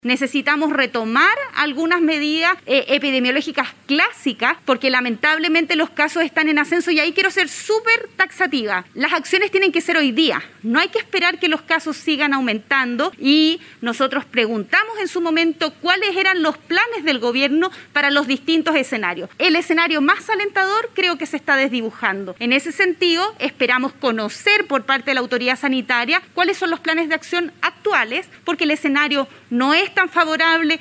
Necesitamos retomar algunas medidas epidemiológicas clásicas porque lamentablemente los casos están en ascenso y ahí quiero ser súper taxativa. Las acciones tienen que ser hoy día, no hay que esperar que los casos sigan aumentando y nosotros preguntamos en su momento cuáles eran los planes del gobierno para los distintos escenarios. El escenario más alentador creo que se está desdibujando. En ese sentido, esperamos conocer por parte de la autoridad sanitaria cuáles son los planes de acción actuales porque el escenario no es tan favorable.